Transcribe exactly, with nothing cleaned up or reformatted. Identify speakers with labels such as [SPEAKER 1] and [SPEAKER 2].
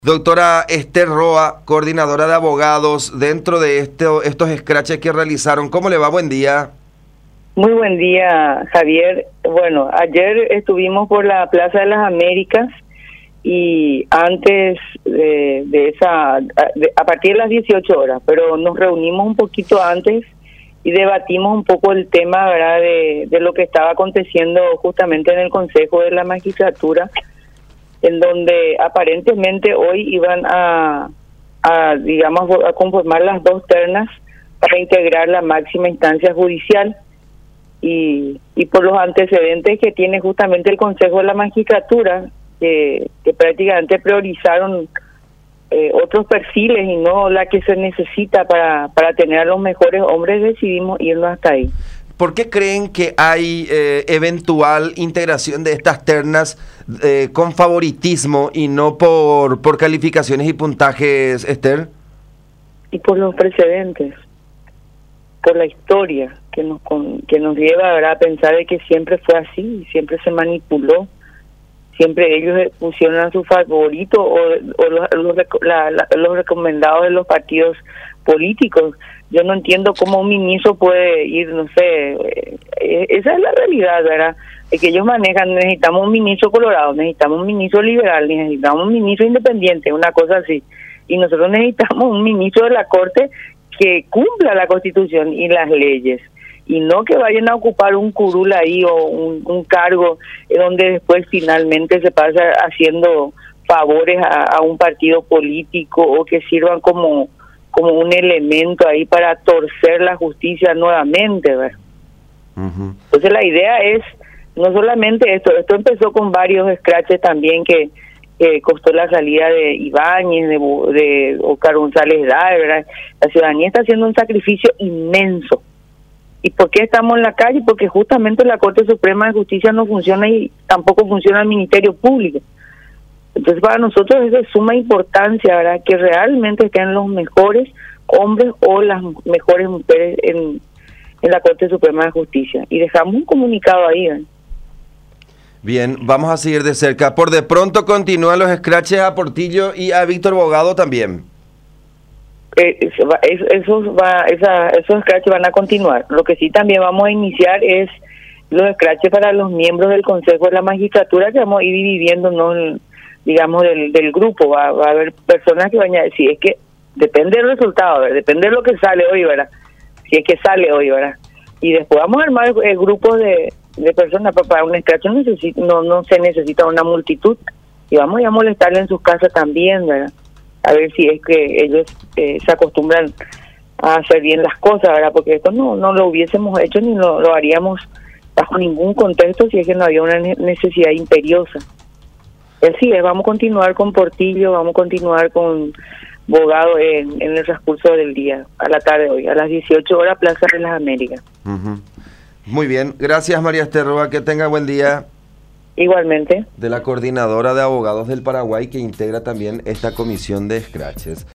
[SPEAKER 1] Doctora Esther Roa, coordinadora de abogados, dentro de este, estos scratches que realizaron, ¿cómo le va? Buen día.
[SPEAKER 2] Muy buen día, Javier. Bueno, ayer estuvimos por la Plaza de las Américas y antes de, de esa, de, a partir de las dieciocho horas, pero nos reunimos un poquito antes y debatimos un poco el tema, ¿verdad?, de, de lo que estaba aconteciendo justamente en el Consejo de la Magistratura, en donde aparentemente hoy iban a, a, digamos, a conformar las dos ternas para integrar la máxima instancia judicial. Y, y por los antecedentes que tiene justamente el Consejo de la Magistratura, que, que prácticamente priorizaron eh, otros perfiles y no la que se necesita para, para tener a los mejores hombres, decidimos irnos hasta ahí.
[SPEAKER 1] ¿Por qué creen que hay eh, eventual integración de estas ternas eh, con favoritismo y no por, por calificaciones y puntajes, Esther?
[SPEAKER 2] Y por los precedentes, por la historia que nos con, que nos lleva, ¿verdad?, a pensar de que siempre fue así, siempre se manipuló, siempre ellos pusieron a su favorito o, o los, los, la, la, los recomendados de los partidos políticos. Yo no entiendo cómo un ministro puede ir, no sé, eh, esa es la realidad, ¿verdad? Es que ellos manejan, necesitamos un ministro colorado, necesitamos un ministro liberal, necesitamos un ministro independiente, una cosa así. Y nosotros necesitamos un ministro de la Corte que cumpla la Constitución y las leyes, y no que vayan a ocupar un curul ahí o un, un cargo donde después finalmente se pasa haciendo favores a, a un partido político o que sirvan como como un elemento ahí para torcer la justicia nuevamente, ¿verdad? Uh-huh. Entonces la idea es no solamente esto, esto empezó con varios scratches también que, que costó la salida de Ibáñez, de, de Oscar González Daer, ¿verdad? La ciudadanía está haciendo un sacrificio inmenso. ¿Y por qué estamos en la calle? Porque justamente la Corte Suprema de Justicia no funciona y tampoco funciona el Ministerio Público. Entonces para nosotros es de suma importancia, ¿verdad?, que realmente estén los mejores hombres o las mejores mujeres en, en la Corte Suprema de Justicia. Y dejamos un comunicado ahí, ¿verdad?
[SPEAKER 1] Bien, vamos a seguir de cerca. Por de pronto continúan los scratches a Portillo y a Víctor Bogado también.
[SPEAKER 2] Eh, eso va, esos, va, esa, esos scratches van a continuar. Lo que sí también vamos a iniciar es los scratches para los miembros del Consejo de la Magistratura, que vamos a ir dividiendo, ¿no?, digamos, del, del grupo. Va, va a haber personas que van a decir, es que depende del resultado, ¿verdad?, depende de lo que sale hoy, ¿verdad?, si es que sale hoy, ¿verdad? Y después vamos a armar el, el grupo de, de personas. Para un scratch no, no, no se necesita una multitud, y vamos a molestarle en sus casas también, ¿verdad?, a ver si es que ellos eh, se acostumbran a hacer bien las cosas, ¿verdad?, porque esto no, no lo hubiésemos hecho ni lo, lo haríamos bajo ningún contexto si es que no había una necesidad imperiosa. Así es, vamos a continuar con Portillo, vamos a continuar con Bogado en, en el transcurso del día, a la tarde hoy, a las dieciocho horas, Plaza de las Américas.
[SPEAKER 1] Uh-huh. Muy bien, gracias María Esther Roa, que tenga buen día.
[SPEAKER 2] Igualmente.
[SPEAKER 1] De la coordinadora de abogados del Paraguay, que integra también esta comisión de scratches.